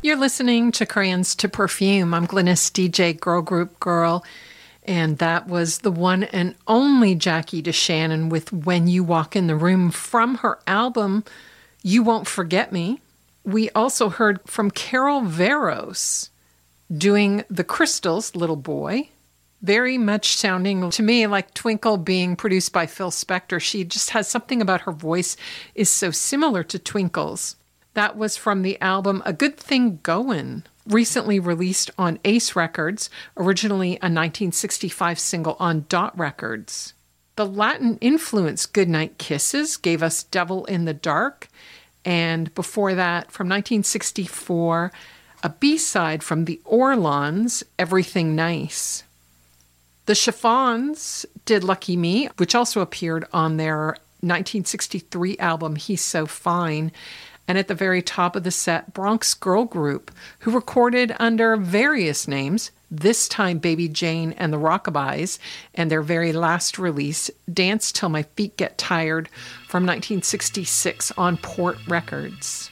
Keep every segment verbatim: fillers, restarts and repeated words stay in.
You're listening to Crayons to Perfume. I'm Glynis, D J Girl Group Girl, and that was the one and only Jackie DeShannon with When You Walk in the Room from her album, You Won't Forget Me. We also heard from Carol Veros doing The Crystals, Little Boy. Very much sounding to me like Twinkle being produced by Phil Spector. She just has something about her voice is so similar to Twinkle's. That was from the album A Good Thing Goin', recently released on Ace Records, originally a nineteen sixty-five single on Dot Records. The Latin influence Goodnight Kisses gave us Devil in the Dark, and before that, from nineteen sixty-four, a B-side from the Orlons, Everything Nice. The Chiffons did Lucky Me, which also appeared on their nineteen sixty-three album He's So Fine. And at the very top of the set, Bronx Girl Group, who recorded under various names, this time Baby Jane and the Rockabys, and their very last release, Dance Till My Feet Get Tired, from nineteen sixty-six on Port Records.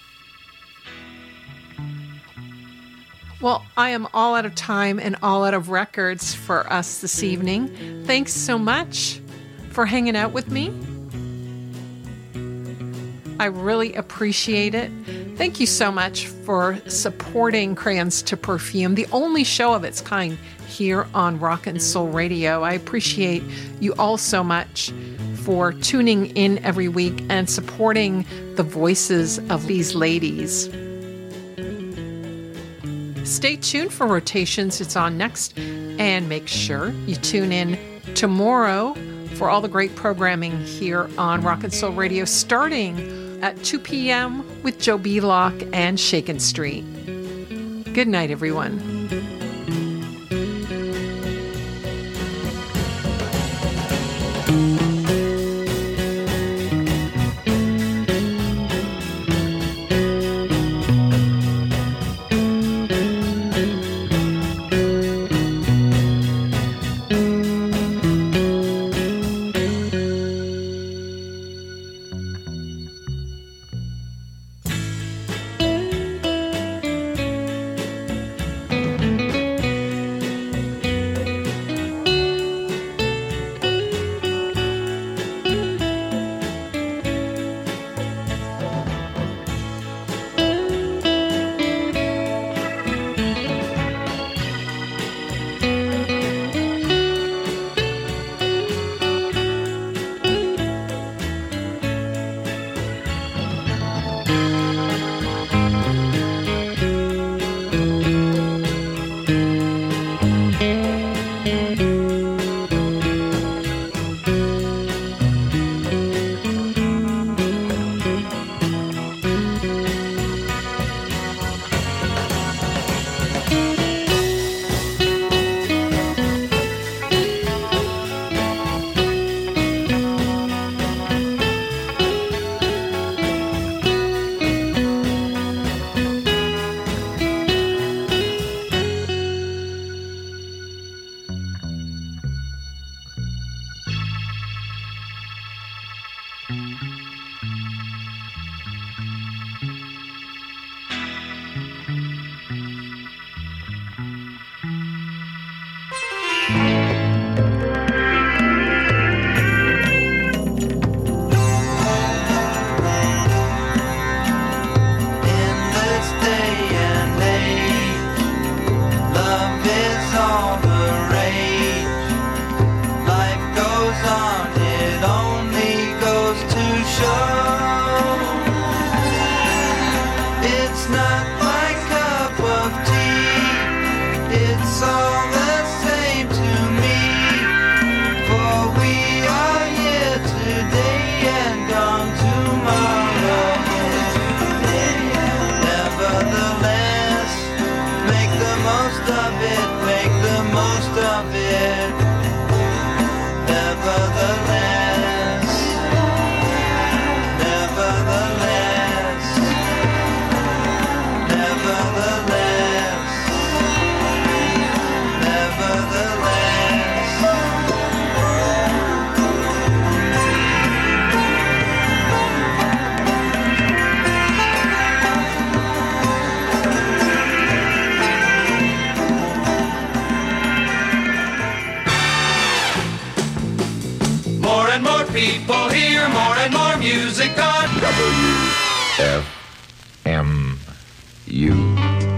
Well, I am all out of time and all out of records for us this evening. Thanks so much for hanging out with me. I really appreciate it. Thank you so much for supporting Crayons to Perfume, the only show of its kind here on Rock and Soul Radio. I appreciate you all so much for tuning in every week and supporting the voices of these ladies. Stay tuned for Rotations. It's on next. And make sure you tune in tomorrow for all the great programming here on Rock and Soul Radio, starting at two p.m. with Joe Belock and Shakin' Street. Good night, everyone. Nevertheless, music on W F M U.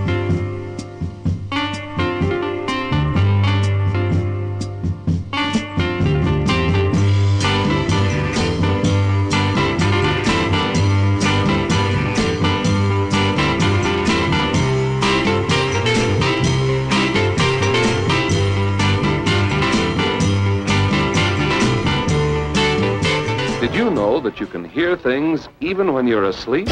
Did you know that you can hear things even when you're asleep?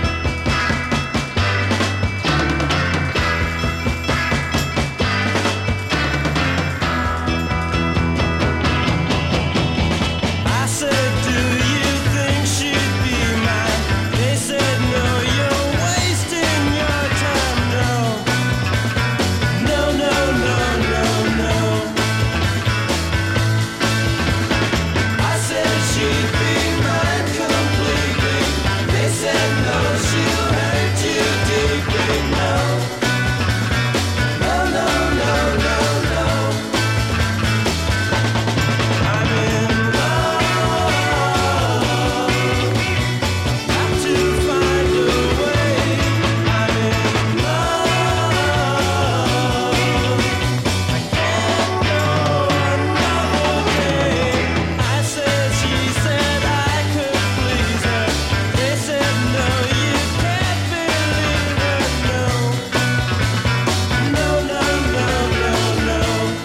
I said, do you think she'd be mine? They said, no, you're wasting your time. No, no, no, no, no, no. I said she'd be mine completely. They said, no, she'll hurt you deeply. No, no, no, no, no, no. I'm in love. Got to find a way. I'm in love. I can't go another day. I said, she said I could please her. They said, no, you can't believe her. No, no, no, no, no, no.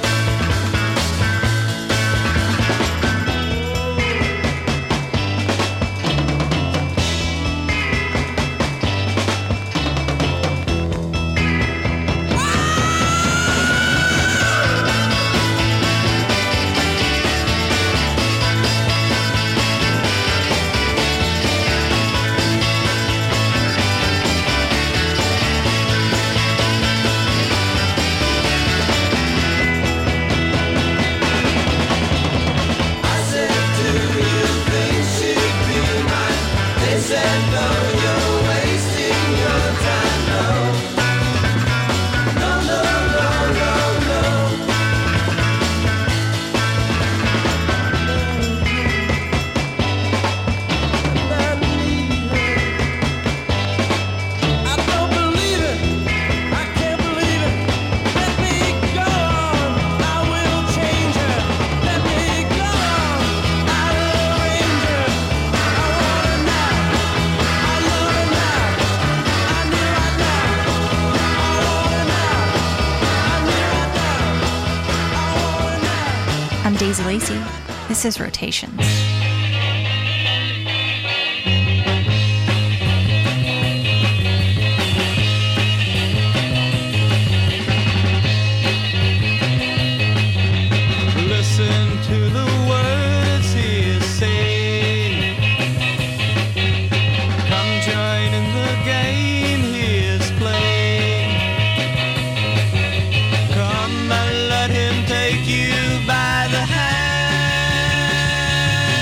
I said, do you think she'd be mine? They said, no, you're wasting your time. No, no, no, no, no, no. I need her. I don't believe it. I can't believe it. Let me go on. I will change her. Let me go on. I'll arrange her. I want her now. I love her now. I need her now. I want her now. I need her now. I want her now. I'm Daisy Lacey. This is Rotations. Listen to the words he is saying. Come join in the game he is playing. Come and let him take you by the hand.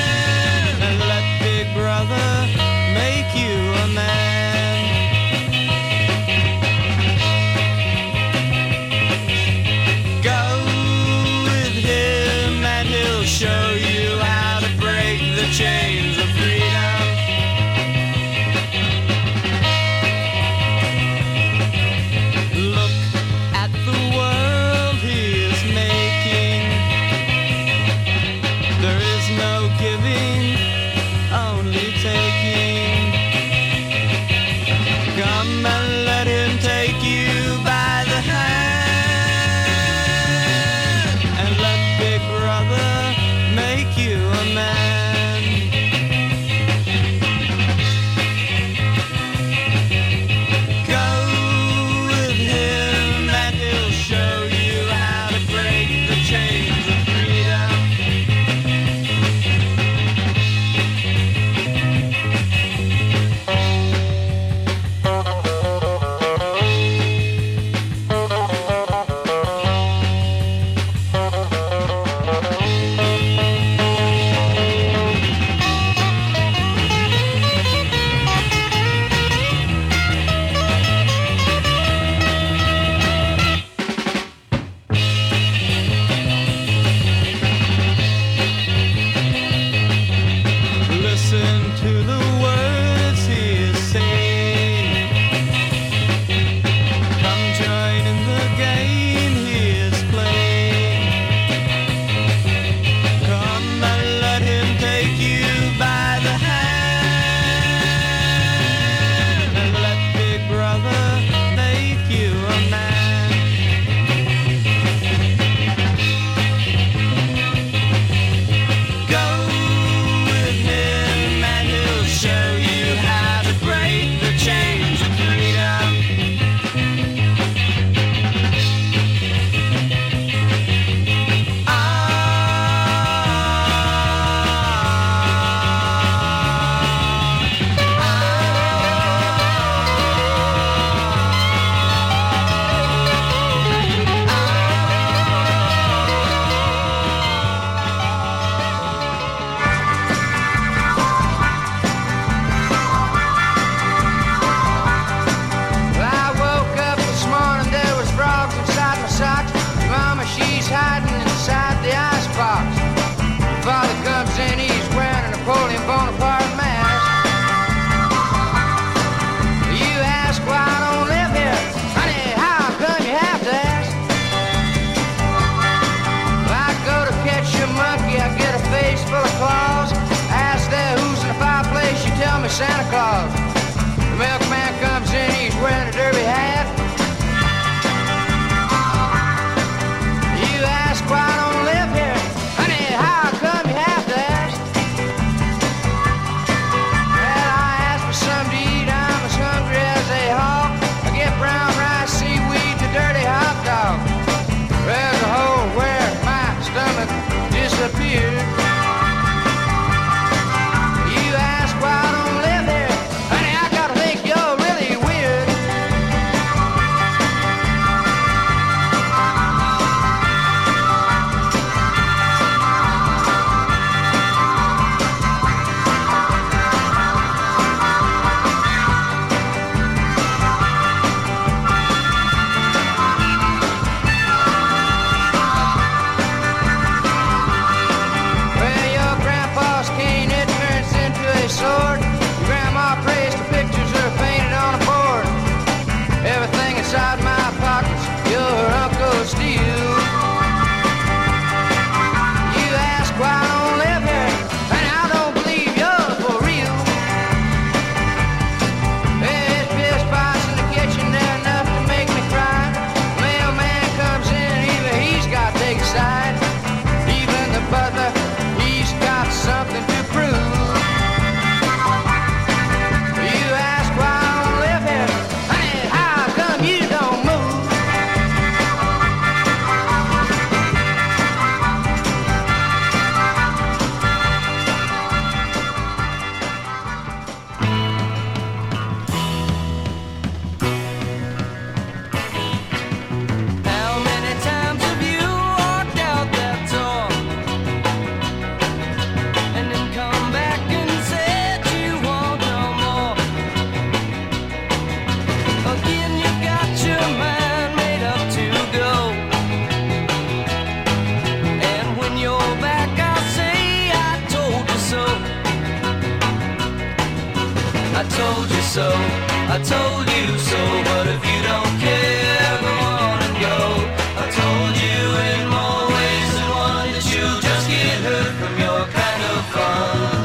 so, I told you so, but if you don't care, go on and go. I told you in more ways than one that you'll just get hurt from your kind of fun.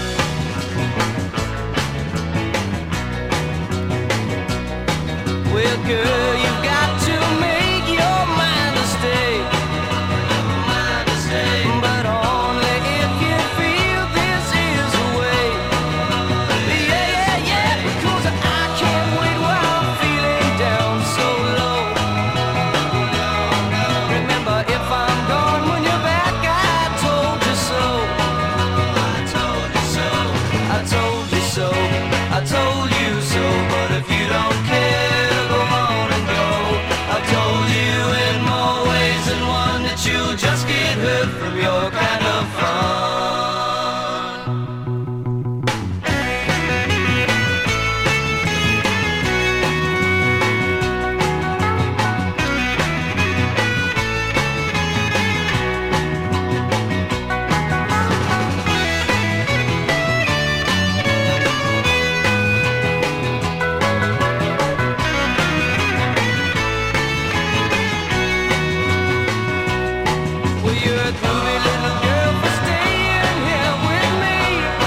Well, girl, you've got to make your mind to stay, mind to stay, but only if you feel this is the way. Yeah, yeah, yeah, because I can't wait while I'm feeling down so low. Remember, if I'm gone when you're back, I told you so. I told you so. I told you so. I told you so. But if you don't care, go on and go. I told you in more ways than one that you'll just get hurt from your kind of fun. Well, you're a groovy little girl for staying here with me.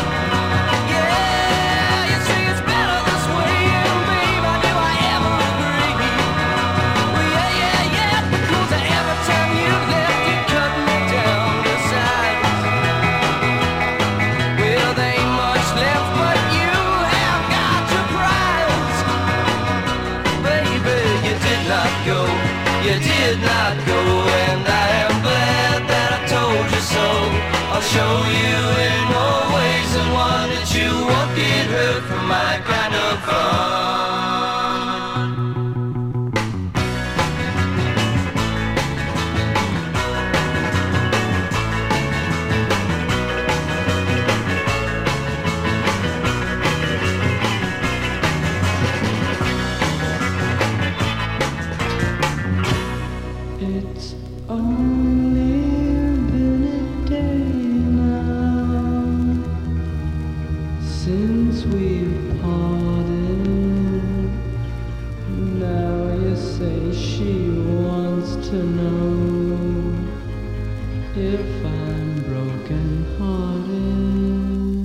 Yeah, you see it's better this way, and babe, I do I ever agree. Well, yeah, yeah, yeah, because every time you left, you cut me down to size. Well, there ain't much left, but you have got your prize. Baby, you did not go, you did not go, and I am glad that I told you so. I'll show you in more ways than one that you won't get hurt from my kind of fun. It's only been a day now since we've parted. Now you say she wants to know if I'm broken hearted.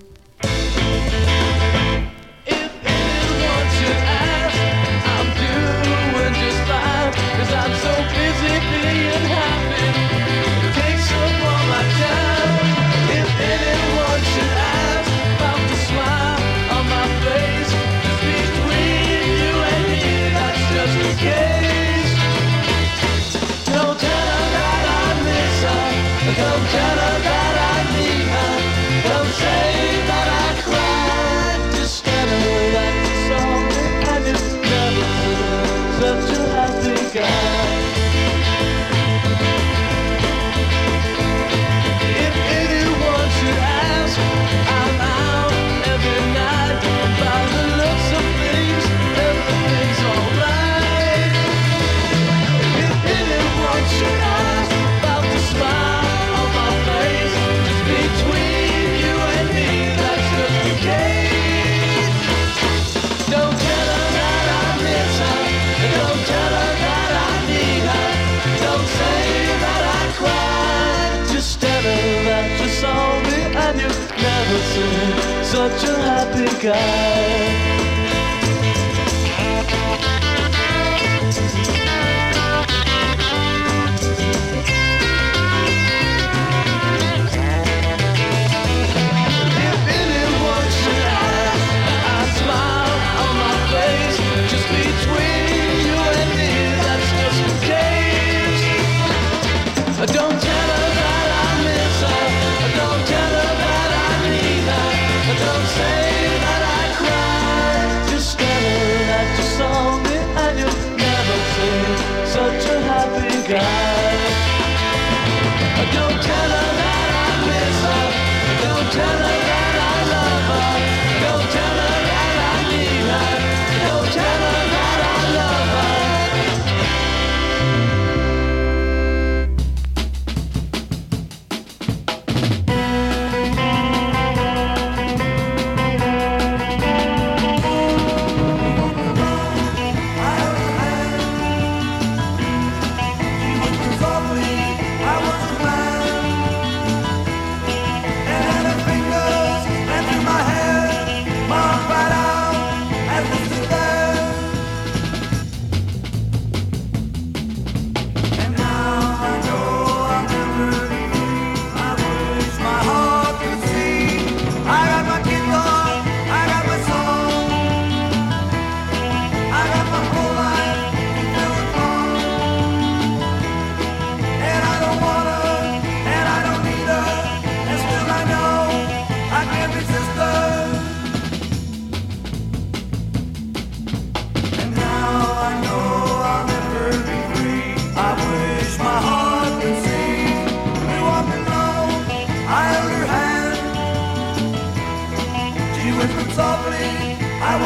If anyone should ask, I'm doing just fine, 'cause I'm so busy being happy. It takes up all my time. If anyone should ask about the smile on my face, just between you and me, that's just the case. Don't tell her that I miss her. Don't tell her that I need her. Don't say that I cried. Just tell her that you saw me and you never been such a happy guy. If anyone should ask, I'm out every night. By the looks of things, everything's alright. If anyone should ask about the smile on my face, just between you and me, that's just the case. Don't tell her that I miss her. Don't tell her that I need her. Don't say that I cried. Just tell her that you saw me and you've never seen such a happy guy. If anyone should ask, I smile on my face. Just between you and me, that's just the case. Don't tell her that I miss her. Don't tell her that I need her. Don't say that I cried.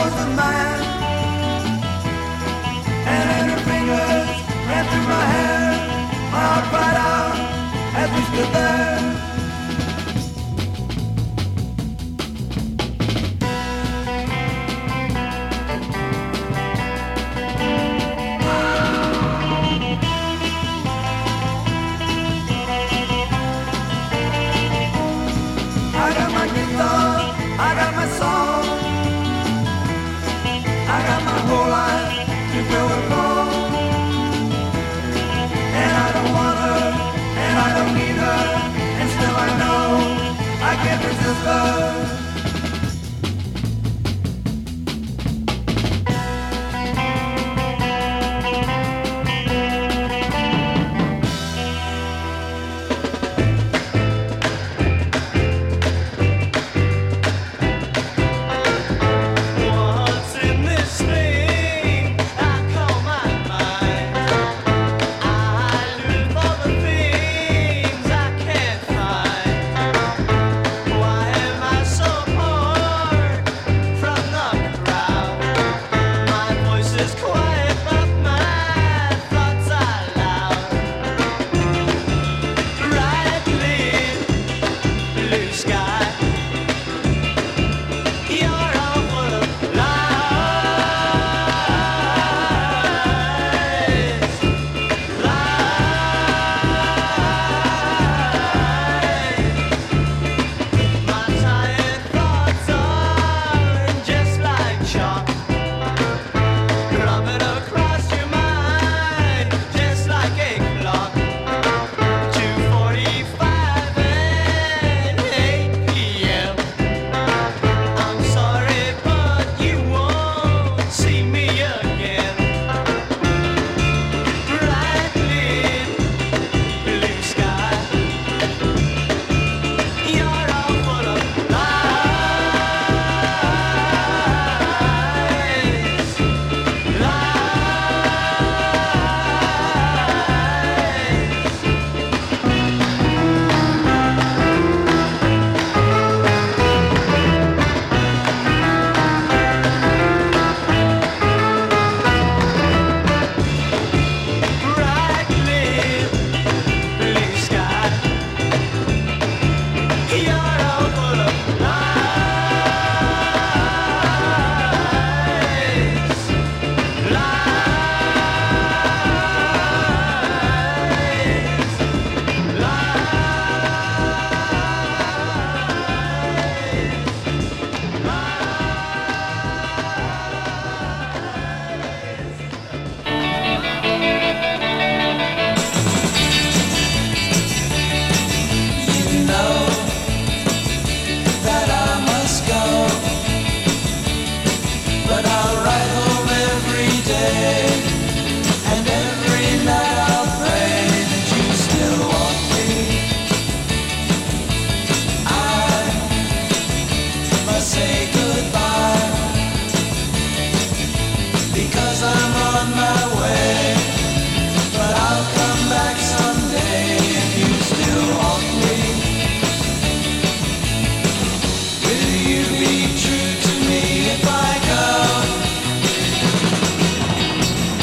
was the man. And then her fingers ran through my hair. My heart cried out as we stood there. I got my guitar, I got my song, I got my whole life to fill the call. And I don't want her, and I don't need her, and still I know I can't resist her. What's in this thing I call my mind? I look for the things I can't find. Why am I so apart from the crowd? My voice is quiet, but my thoughts are loud. Bright lit, blue sky. You're all full of lies, lies. My tired thoughts are just like chalk, rubbing across your mind, just like a clock. two forty-five and eight p.m. I'm sorry, but you won't see me again. Bright lit, blue sky. You're all full of lies, lies. Bright lit, blue sky. You're all full of lies, lies, You know that I must go, but I'll ride home every day, and every night I'll pray that you still want me. I must say goodbye, because I'm on my way, but I'll come back someday if you still want me. Will you be true to me if I go?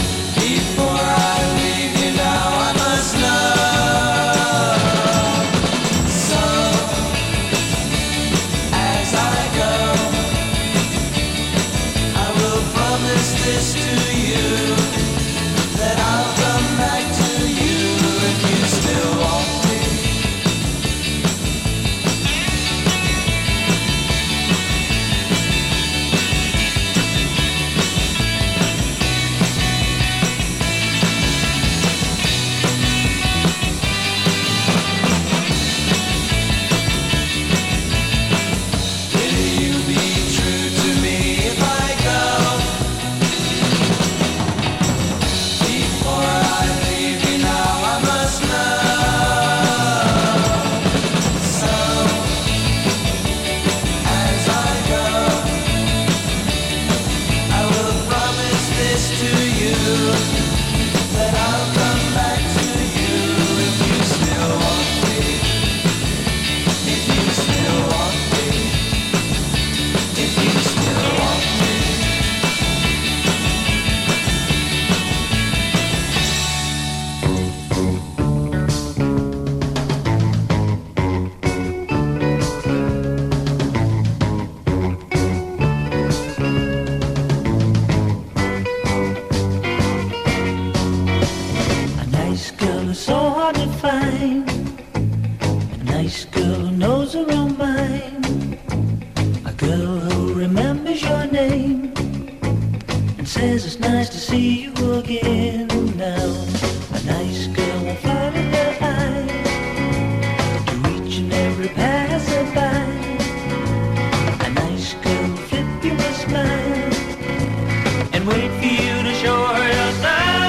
hard to find. A nice girl who knows her own mind. A girl who remembers your name and says it's nice to see you again now. A nice girl will flirt in her eyes to each and every passerby. A nice girl will flip you a smile and wait for you to show her your style.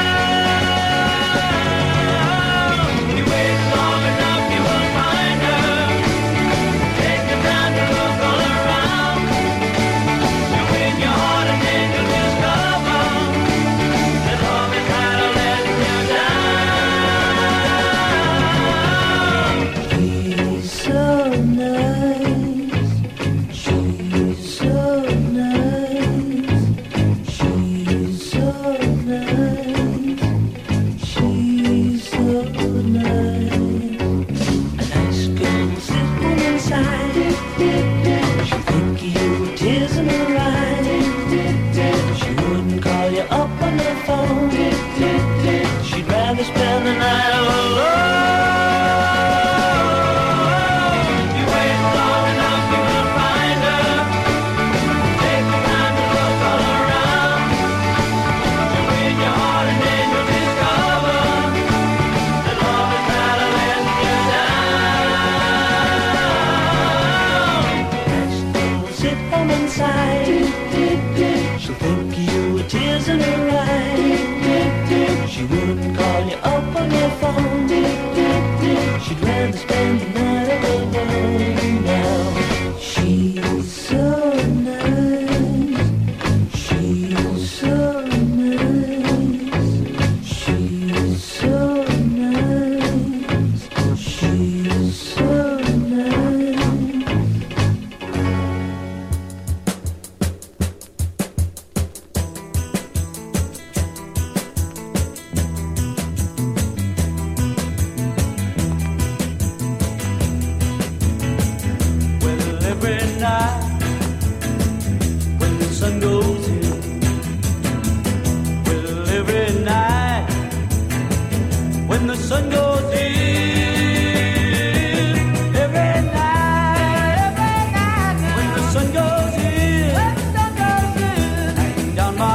You wait long enough, you will find her. Take the time to look all around. You win your heart and then you'll discover that love is how to let you down. She's so nice. She's so nice. She's so nice. She's so nice. A nice girl will sit on inside. She'll think you with tears in her eyes. She wouldn't call you up on the phone. She'd rather spend the night alone. You wait long enough, you will find her. Take the time to look all around. You win your heart and then you'll discover that love is how to let you down. Nice girl will sit home inside. She'll think you with tears in her eyes. She wouldn't call you up on the phone. She'd rather spend the night alone now. She's so nice. She's so nice. She's so nice. She's so nice. Well, every night when the sun goes in, well, every night when the sun goes in, every night, every night when the sun goes in, when the sun goes in, hang down my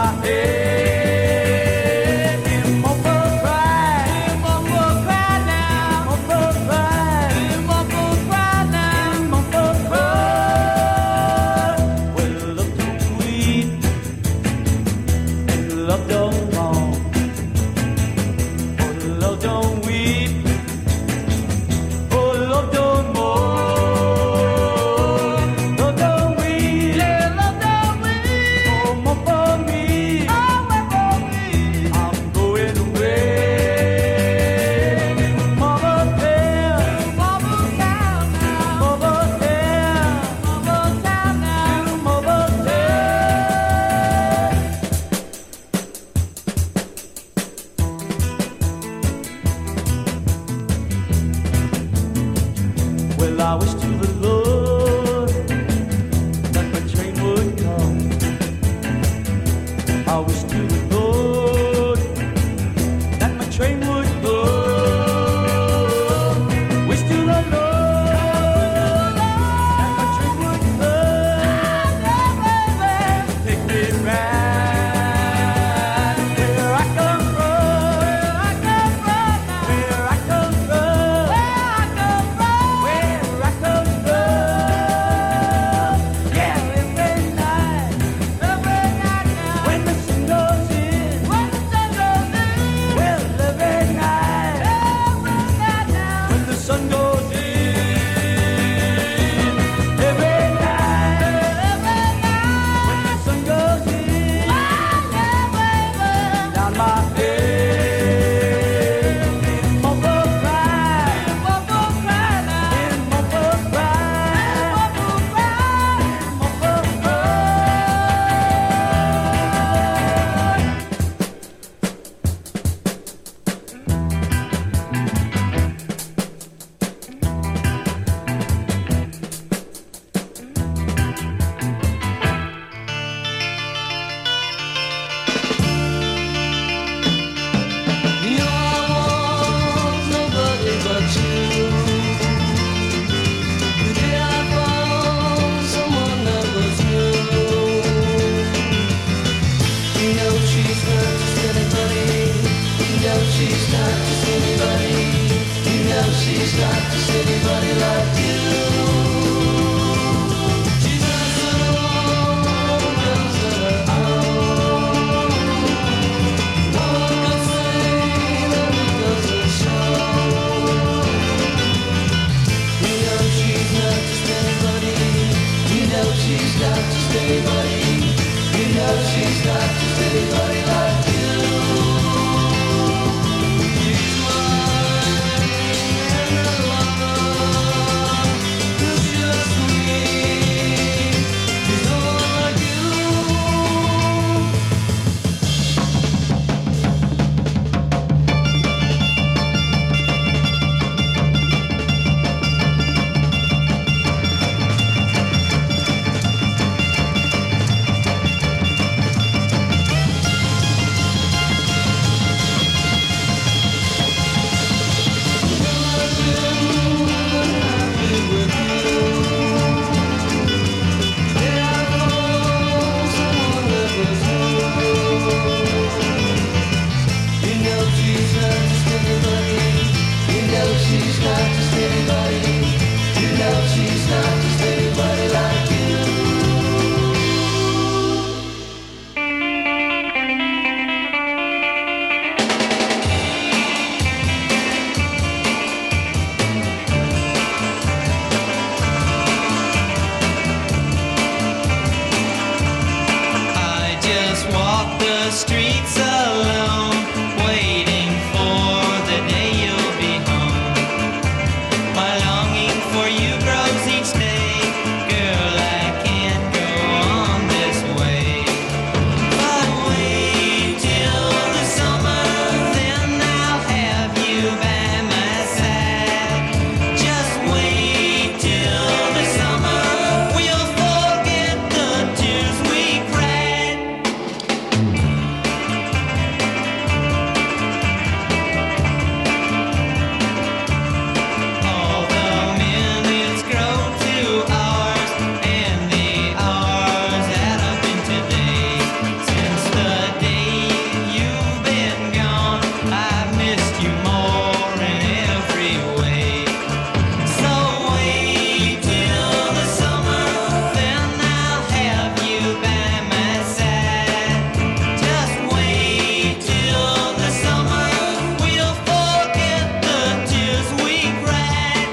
head, hear mama cry, hear mama cry now, mama cry, hear mama cry now, mama cry. Well, love don't weep and love don't mourn. Oh, love don't weep. Oh, love don't mourn. Love don't weep. Yeah, love don't weep. Oh, my for me. Oh, my for me. I'm going away. Mama tell. Mama town now. Mama tell. Mama town now. Mama tell. Well, I wish to the Lord that my train would come. I wish to the Lord that my train would go. Wish to the Lord that my train would come. Take me right where I come from. Where I come from. Where I come from. Where I come from. Where I come from. she's not just anybody like you. She does it all, does it all. One could say that it doesn't show. You know she's not just anybody. You know she's not just anybody. You know she's not just anybody like you. She's mine and I love her. 'Cause just me, she's all like you. I just walk the streets alone, waiting for the day you'll be home. My longing for you grows each day. Girl, I can't go on this way. But wait till the summer, then I'll have you by my side. Just wait till the summer, we'll forget the tears we cried. All the minutes grow to hours, and the hours add up into days. Since the day you've been gone, I've missed you more in every way. So wait till the summer, then I'll have you by my side. Just wait till the summer, we'll forget the tears we cried.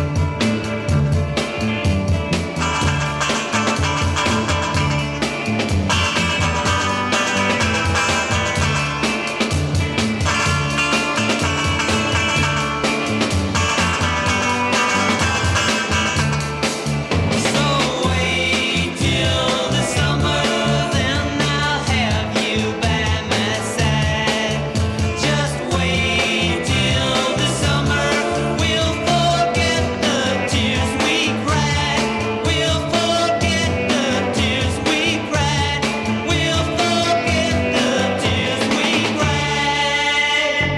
So wait till the summer, then I'll have you by my side. Just wait till the summer, we'll forget the tears we cried. We'll forget the tears we cried. We'll forget the tears we cried.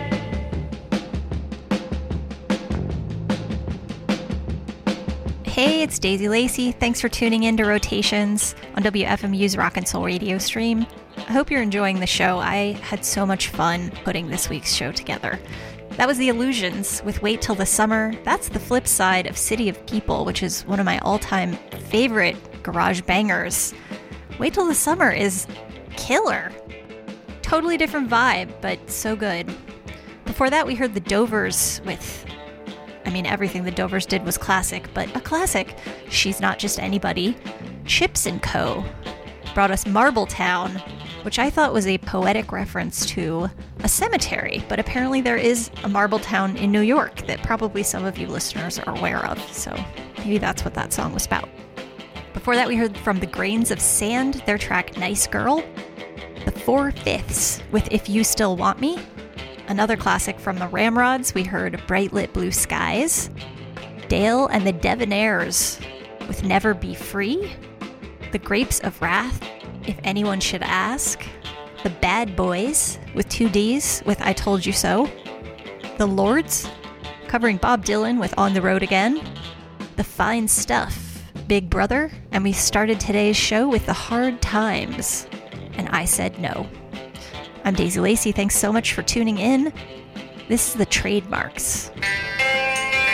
Hey, it's Daisy Lacey. Thanks for tuning in to Rotations on W F M U's Rock and Soul radio stream. I hope you're enjoying the show. I had so much fun putting this week's show together. That was The Illusions with Wait Till the Summer. That's the flip side of City of People, which is one of my all-time favorite garage bangers. Wait Till the Summer is killer. Totally different vibe, but so good. Before that, we heard the Dovers with, I mean, everything the Dovers did was classic, but a classic, She's Not Just Anybody. Chips and Co. brought us Marbletown, which I thought was a poetic reference to a cemetery, but apparently there is a Marbletown in New York that probably some of you listeners are aware of, so maybe that's what that song was about. Before that, we heard from The Grains of Sand, their track Nice Girl. The Four Fifths with If You Still Want Me. Another classic from the Ramrods, we heard Bright Lit Blue Skies. Dale and the Debonaires with Never Be Free. The Grapes of Wrath, If Anyone Should Ask. The Bad Boys with two D's with I Told You So. The Lords, covering Bob Dylan with On the Road Again. The Fine Stuff, Big Brother. And we started today's show with The Hard Times and I Said No. I'm Daisy Lacey. Thanks so much for tuning in. This is The Trademarks.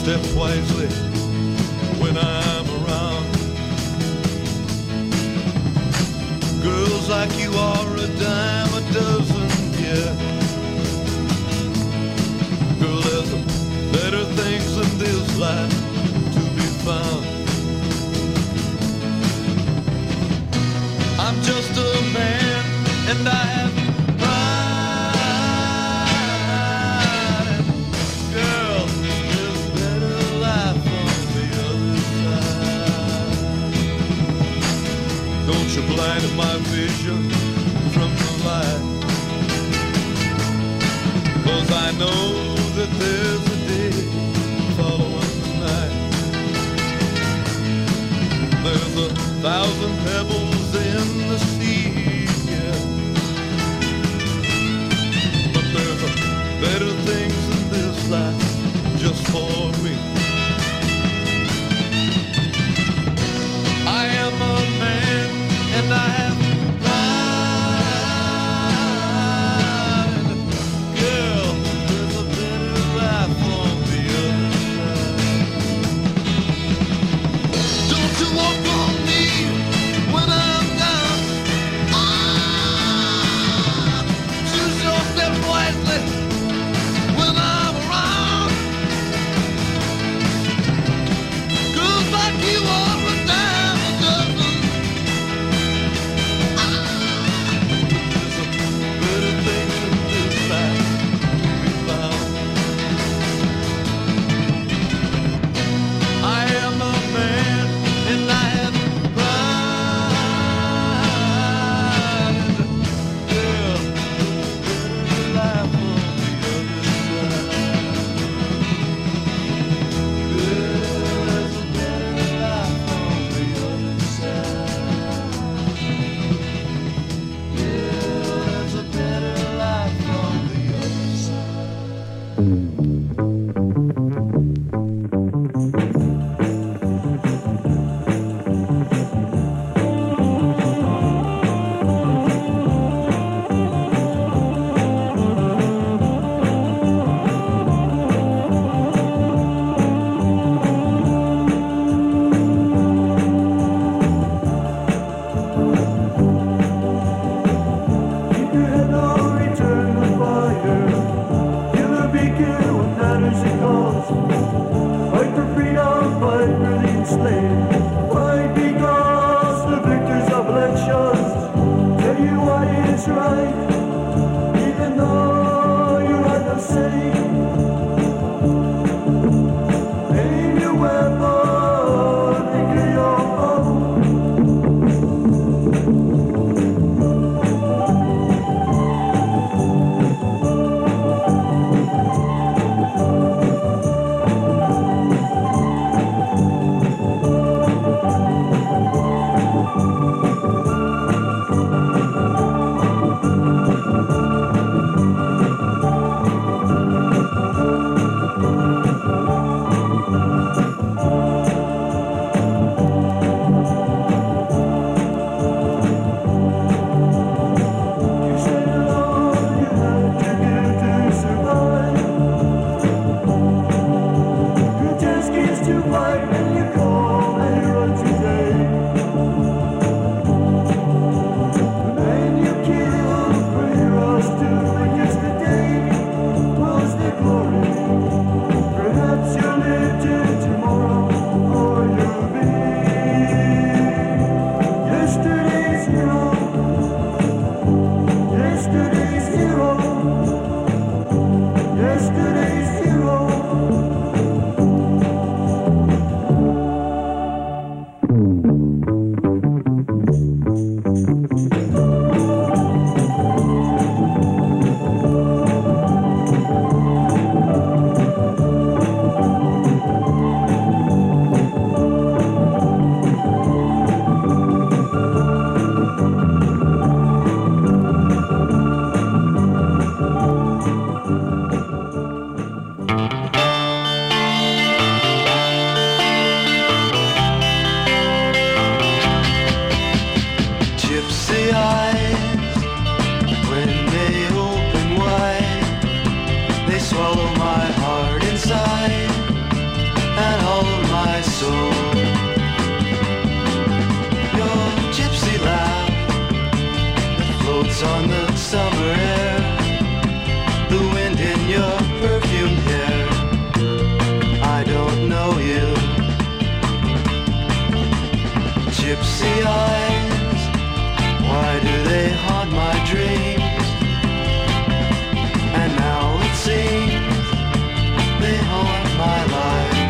step wisely when I'm around. Girls like you are a dime a dozen, yeah. Girl, there's better things in this life to be found. I'm just a man and I have pride. Girl, there's a better life on the other side. Don't you blind my vision from the light, 'cause I know that there's a day following the night. There's a thousand pebbles in the sea, yeah. But there's a better things in this life just for me. I am a man and I have pride. Girl, there's a better life on the other side. Don't you walk on me when I'm down. Ah, choose your step wisely when I'm around. Girls like you are a dime a dozen. Ah, there's a better thing in this life to be found. I am a man and I have pride. Girl, better life on the other side. Girl, there's a better life on the other side. Girl, there's a better life on the other side. Keep your head on, return the fire. Feel the beacon, what matters it costs. Fight for freedom, fight for the enslaved. Fight because the victors of elections tell you what is right, even though you have no say. Aim your weapon, think of your foe. You said all you had to do to survive. Your task is to fight and you call and you run today. The man you killed for heroes to make yesterday was their glory. Perhaps you'll live till tomorrow or you'll be yesterday's hero. Yesterday's hero. Yesterday's hero. Gypsy eyes, when they open wide, they swallow my heart inside. soul. Your gypsy laugh that floats on the summer air, the wind in your perfumed hair. I don't know you. Gypsy eyes, why do they haunt my dreams? And now it seems they haunt my life.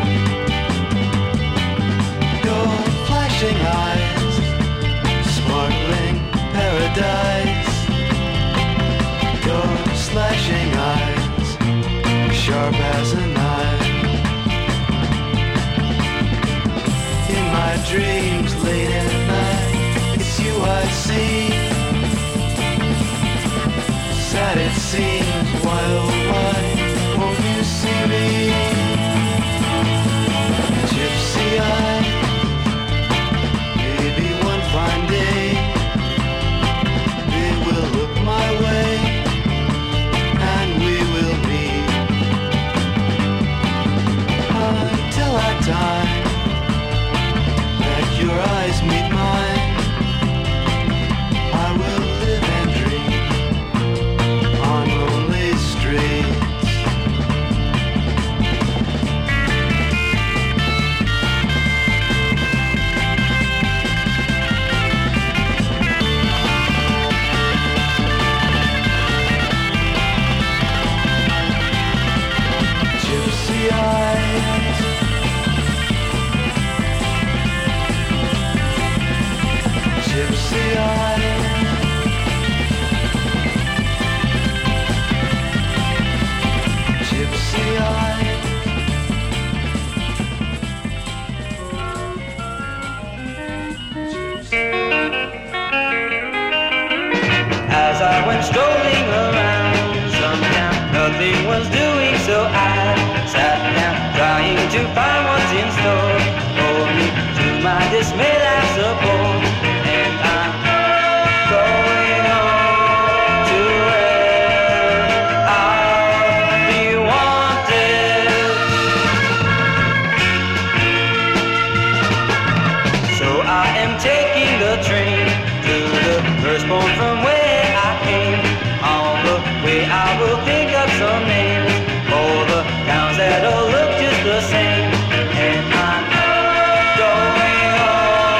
Your flashing eyes, sparkling paradise. Your slashing eyes, sharp as a knife. In my dreams late at night, it's you I see. Sad it seems, why oh why won't you see me? Gypsy eyes, maybe one fine day they will look my way and we will meet. Until that time that your eyes meet mine, I will live and dream on lonely streets. Gypsy eyes, gypsy eyes, gypsy eyes. As I went strolling around some town, nothing was doing, so I sat down, trying to find what's in store for me. To my dismay, I suppose, and I'm going home to where I'll be wanted. So I am taking the train to the first point from where I came. On the way I will think of some names for the towns that all look just the same. And I'm going home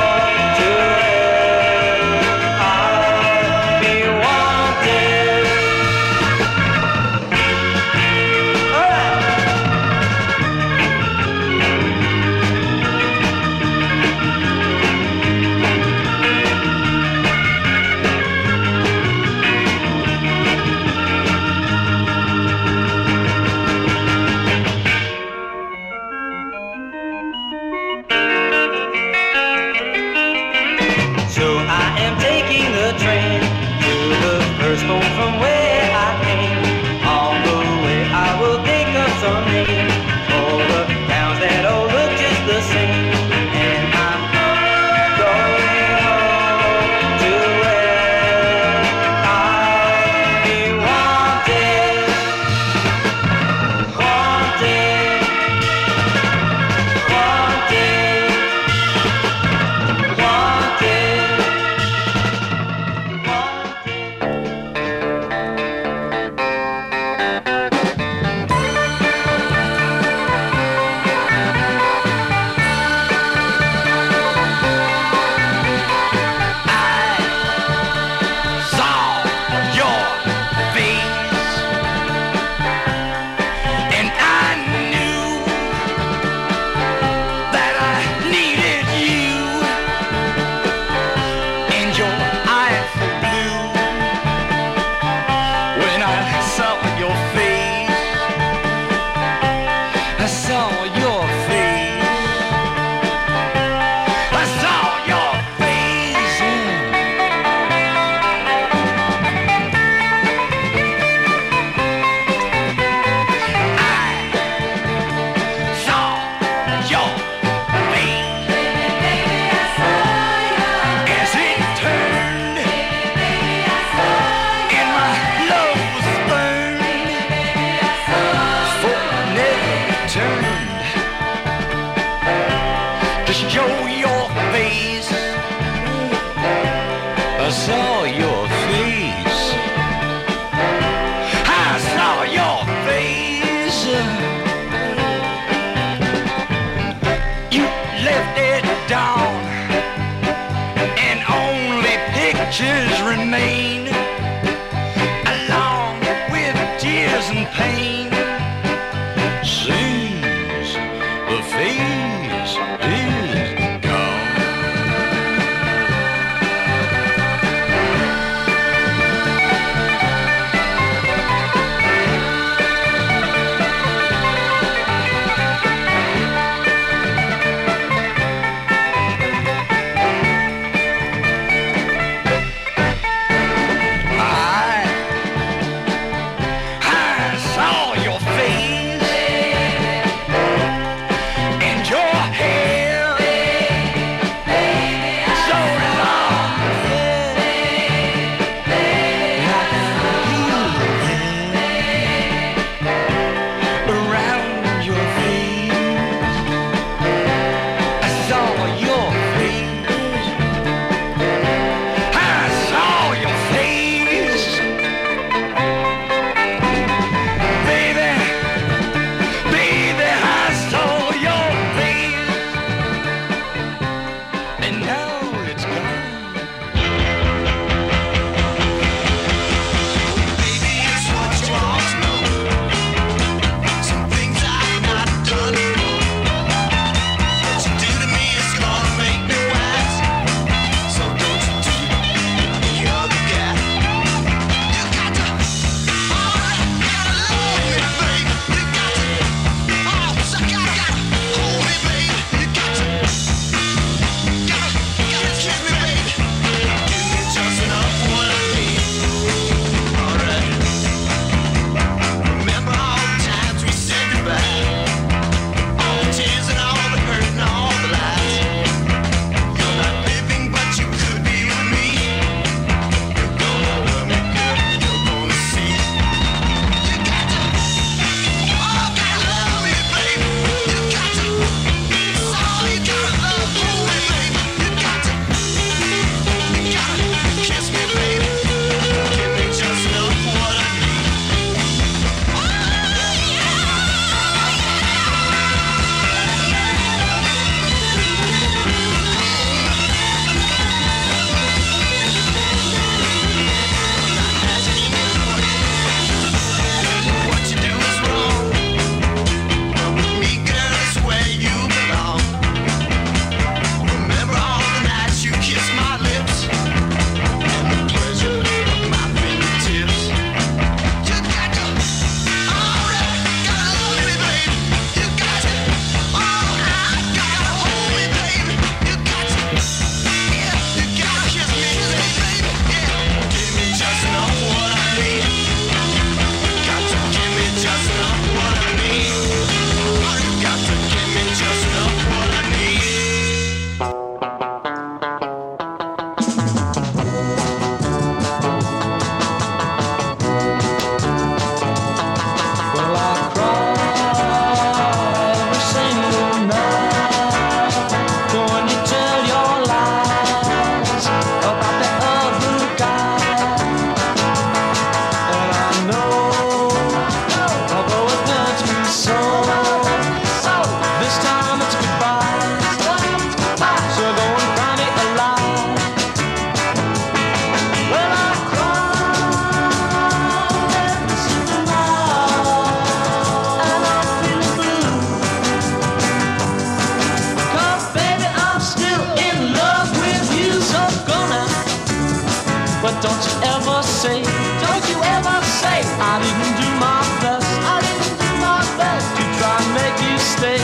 don't you ever say, don't you ever say I didn't do my best, I didn't do my best to try and make you stay.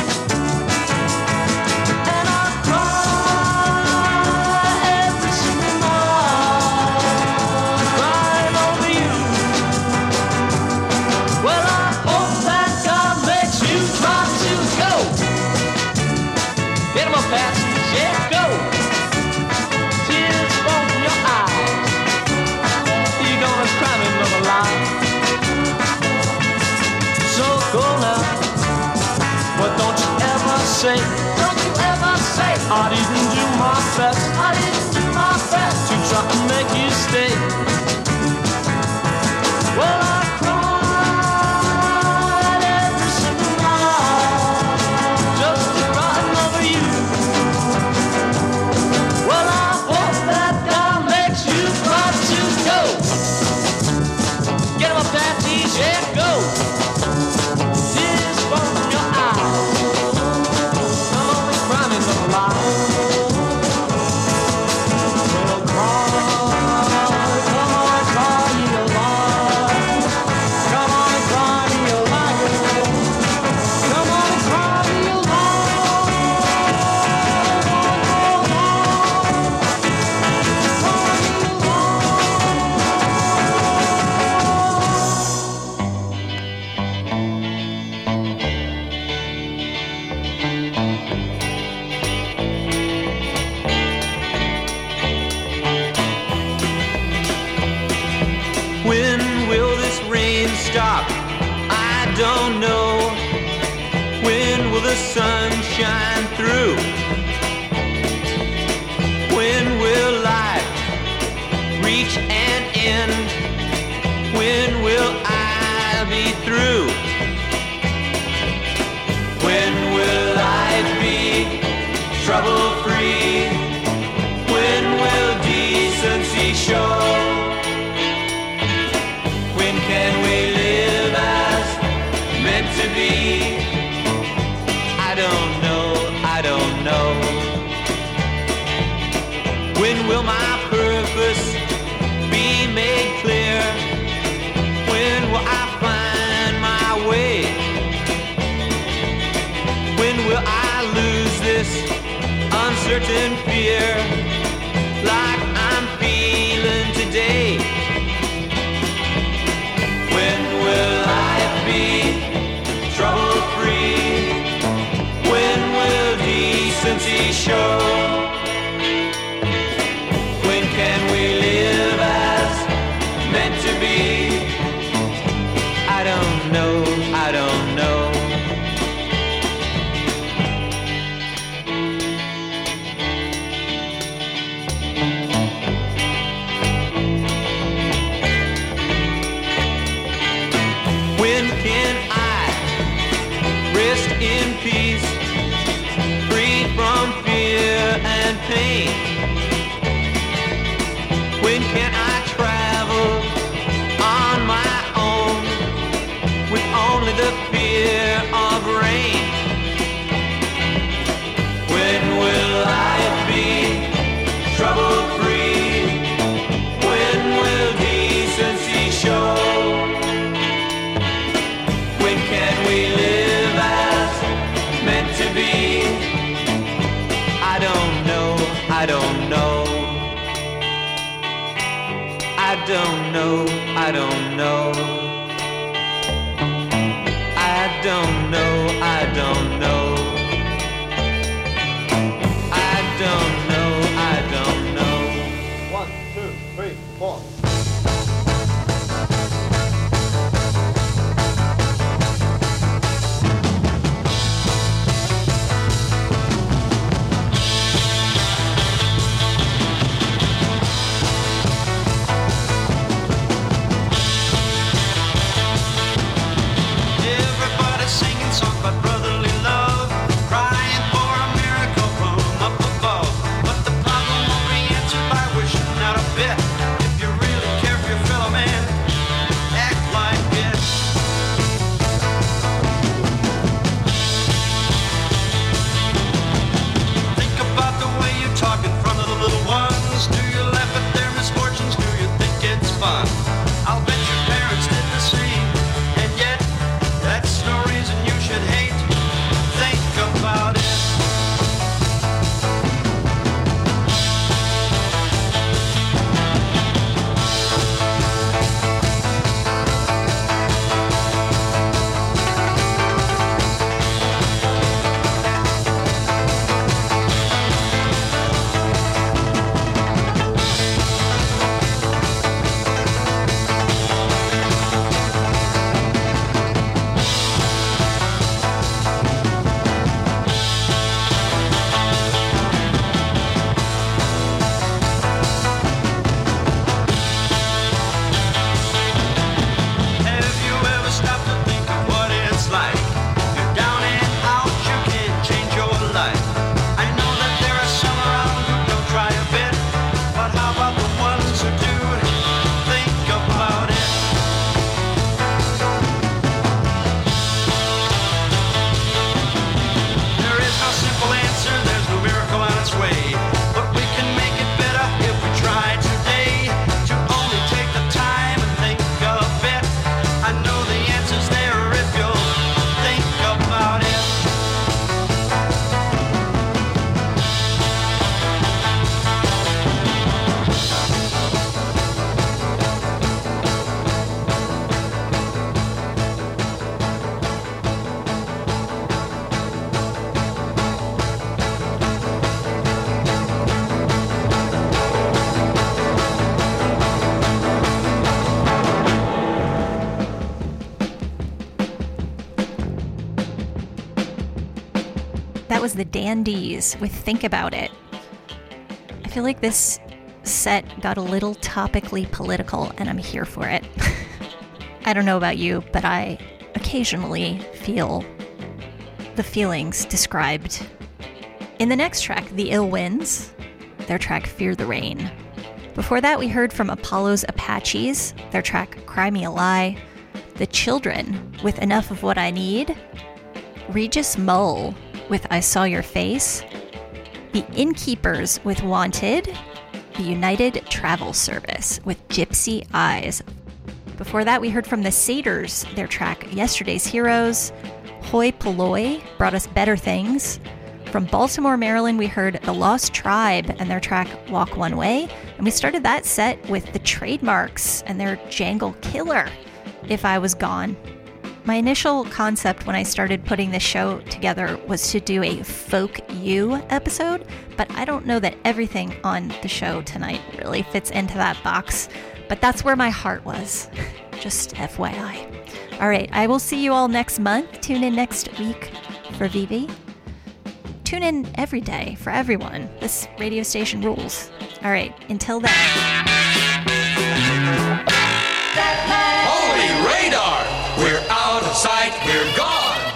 And I cry every single night, crying over you. Well, I hope that God makes you try to go. Get him up, Patsy, yeah, go. Tears from your eyes, you're gonna cry me another line. So go now, but don't you ever say, don't you ever say I didn't do my best, I didn't do my best to try and make you stay. Well, I cried every single night just to crying over you. Well, I hope that God makes you try to go. Get him up that easy, yeah, go. Tears from your eyes, come on and cry me another line. Well, cry, come on and cry me a line. Come on and cry me a line. Come on and cry me a When will this rain stop? I don't know. When will the sun shine through? When will life reach an end? When will I be through? When will life be trouble-free? When will decency show? When can we live as meant to be? I don't know, I don't know. When will my purpose be made clear? When will I find my way? When will I lose this uncertain fear like I'm feeling today? When will life be trouble-free? When will decency show? When can we live as meant to be? I don't know, I don't know. When can I rest in peace, free from fear and pain? When can I travel on my own with only the fear of rain? When will life be trouble-free? When will decency show? When can we live as meant to be? I don't know, I don't know. I don't know, I don't know. I don't know, I don't know. I don't know, I don't know. One, two, three, four. Everybody singing songs That was the Dandies with Think About It. I feel like this set got a little topically political, and I'm here for it. I don't know about you, but I occasionally feel the feelings described. In the next track, The Ill Winds, their track Fear the Rain. Before that, we heard from Apollo's Apaches, their track Cry Me a Lie. The Children with Enough of What I Need. Regis Mull with I Saw Your Face. The Innkeepers with Wanted. The United Travel Service with Gypsy Eyes. Before that, we heard from the Satyrs, their track Yesterday's Heroes. Hoi Polloi brought us Better Things. From Baltimore, Maryland, we heard The Lost Tribe and their track Walk One Way. And we started that set with the Trademarks and their Jangle Killer, If I Was Gone. My initial concept when I started putting this show together was to do a Folk You episode, but I don't know that everything on the show tonight really fits into that box. But that's where my heart was. Just F Y I. All right, I will see you all next month. Tune in next week for Vivi. Tune in every day for everyone. This radio station rules. All right, until then. Holy radar! We're out of sight, we're gone!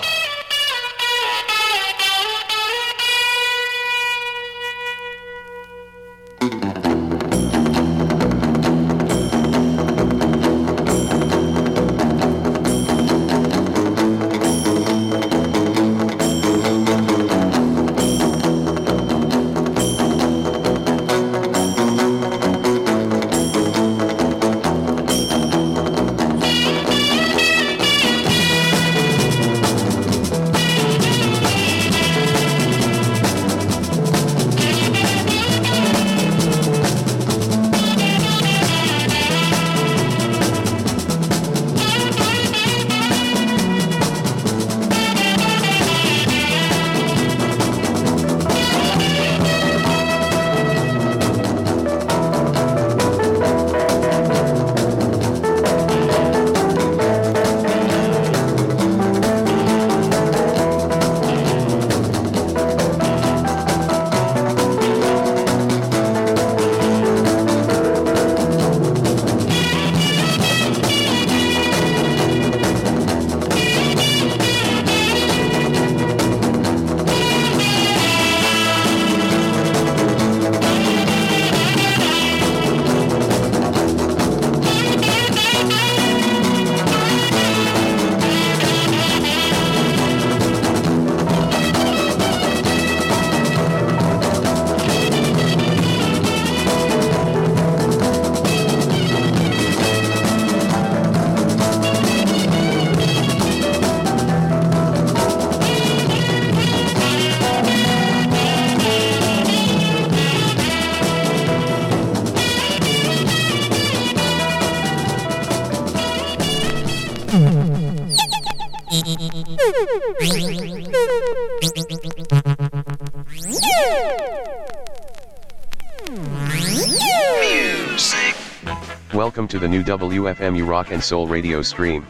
Welcome to the new W F M U Rock and Soul radio stream.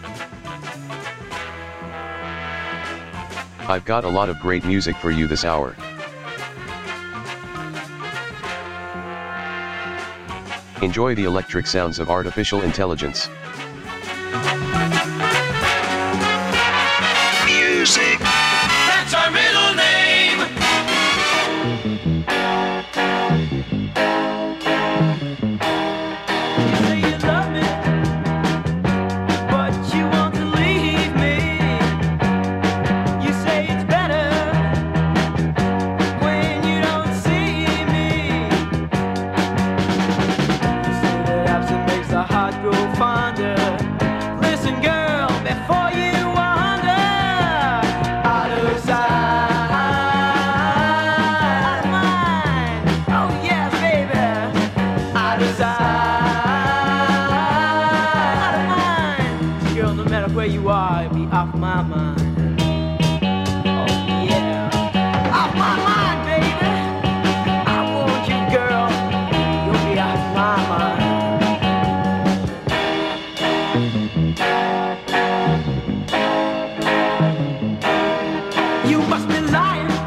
I've got a lot of great music for you this hour. Enjoy the electric sounds of artificial intelligence. Music. That's our middle name. You must be lying.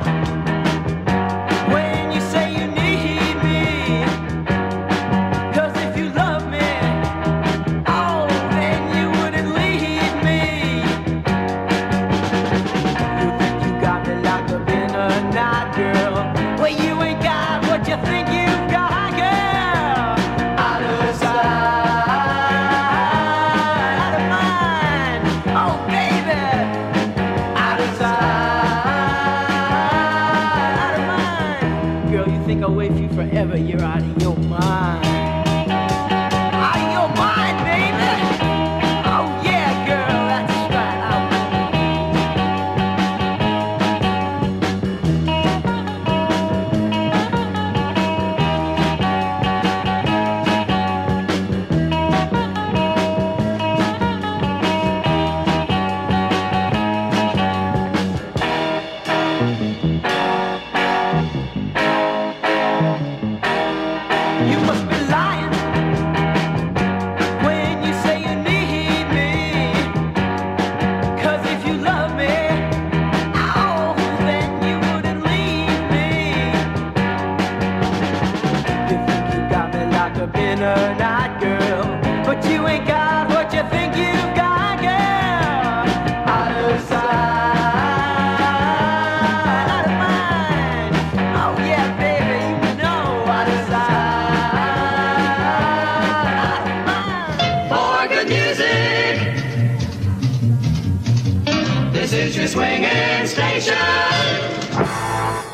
go away from you forever. You're out of your mind. Out of your mind, baby. Oh yeah, girl, that's right. You must be lying when you say you need me. 'Cause if you love me, oh, then you wouldn't leave me. You think you got me locked up in a night, girl, but you ain't got what you think you've got, girl. Out of sight, out of mind. Oh yeah, baby, you know out of sight. For good music, this is your swinging station.